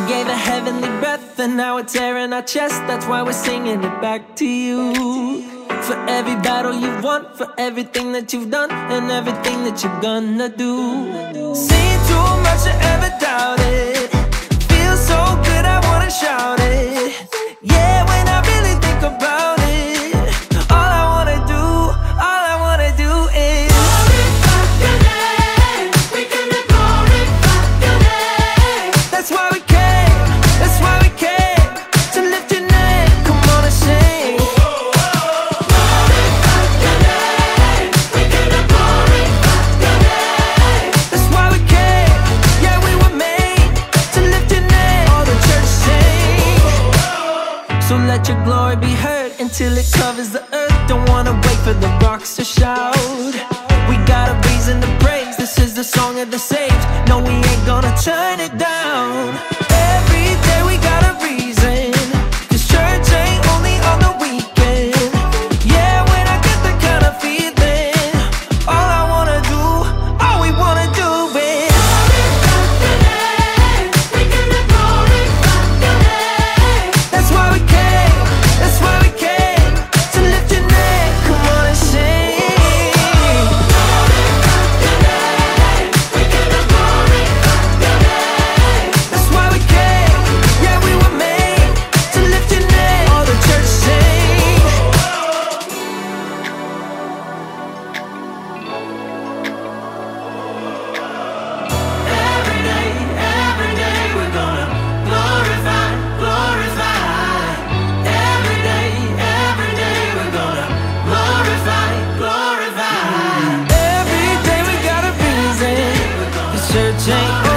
gave a heavenly breath, and now it's air in our chest. That's why we're singing it back to you. For every battle you've won, for everything that you've done, and everything that you're gonna do. Seen too much to ever doubt it. Feels so good, I wanna shout it. Yeah, when I really think about it, all I wanna do is glorify your name. We're gonna glorify your name. that's why we came to lift your name. Come on and sing. Glorify your name. We're gonna glorify your name. That's why we came. Yeah, we were made to lift your name. All the church sing. So let your glory be heard until it covers the earth. Don't wanna wait for the rocks to shout. We got a reason to praise. This is the song of the saved. No, we ain't gonna turn it down. Every day we got a reason, 'cause church ain't only on the weekend. Yeah, when I get that kind of feeling, all we wanna do is Glorify your name. We're gonna glorify your name. that's why we came to lift your name. Come on and sing. Glorify your name. We're gonna glorify your name. That's why we came. Yeah, we were made to lift your name. All the church sing. Every day we're gonna glorify, glorify. Every day we're gonna glorify, glorify. Every day we got a reason. 'Cause church ain't